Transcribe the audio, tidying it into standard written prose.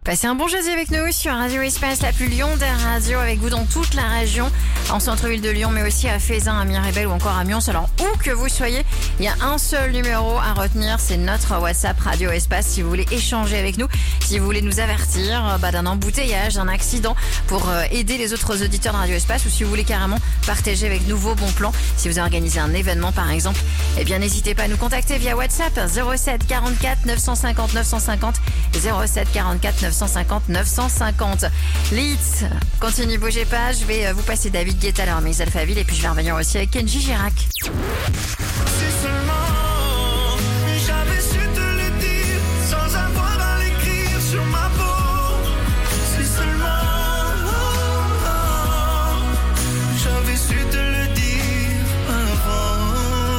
Passez un bon jeudi avec nous sur Radio Espace, la plus Lyon des radios, avec vous dans toute la région, en centre-ville de Lyon, mais aussi à Feyzin, à Miribel ou encore à Mions. Alors, où que vous soyez, il y a un seul numéro à retenir, c'est notre WhatsApp Radio Espace. Si vous voulez échanger avec nous, si vous voulez nous avertir d'un embouteillage, d'un accident, pour aider les autres auditeurs de Radio Espace, ou si vous voulez carrément partager avec nous vos bons plans, si vous organisez un événement par exemple, eh bien n'hésitez pas à nous contacter via WhatsApp 07 44 950 950 07 44 950 950. Les hits, continue, bougez pas, je vais vous passer David Guetta, alors Miss Alphaville, et puis je vais revenir aussi avec Kenji Girac. C'est seulement